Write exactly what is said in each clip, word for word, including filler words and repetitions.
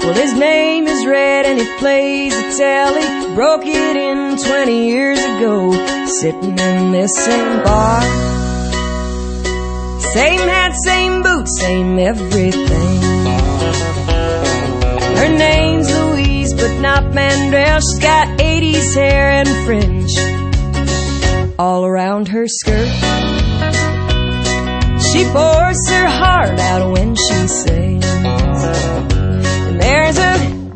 Well, his name is Red and he plays the telly. Broke it in twenty years ago, sitting in this same bar. Same hat, same boots, same everything. Her name's Louise, but not Mandrell. She's got eighties hair and fringe all around her skirt. She pours her heart out when she sings. And there's a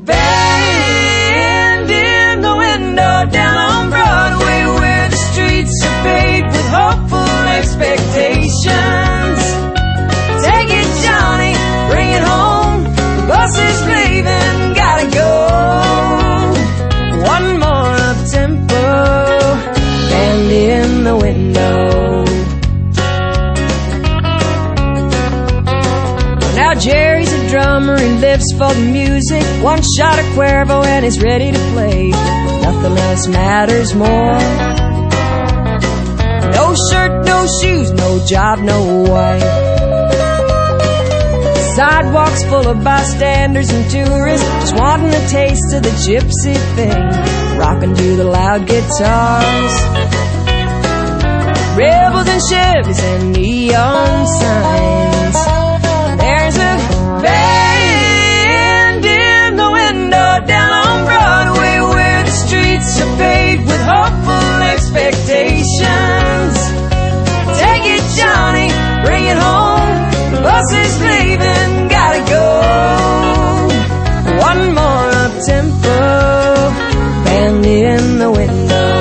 band in the window down on Broadway, where the streets are paved with hopeful expectations. Take it, Johnny, bring it home. The bus is leaving, gotta go. One more up-tempo, band in the window. Now Jerry's a drummer, he lives for the music. One shot of Cuervo and he's ready to play. Nothing else matters more. No shirt, no shoes, no job, no wife. Sidewalks full of bystanders and tourists, just wanting a taste of the gypsy thing, rocking to the loud guitars. Rebels and Chevys and neon signs. There's a band in the window down on Broadway, where the streets are paved with hopeful expectations. Take it, Johnny, bring it home. The bus is leaving, gotta go. One more up-tempo, band in the window.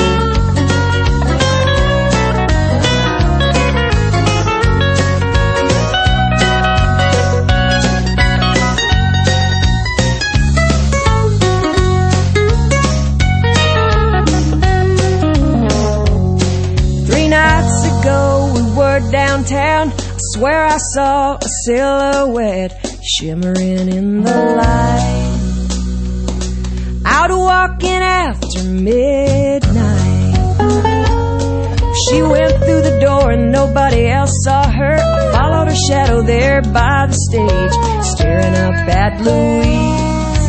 Downtown, I swear I saw a silhouette shimmering in the light, out walking after midnight. She went through the door and nobody else saw her. I followed her shadow there by the stage, staring up at Louise,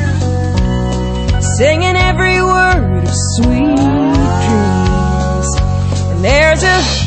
singing every word of sweet dreams. And there's a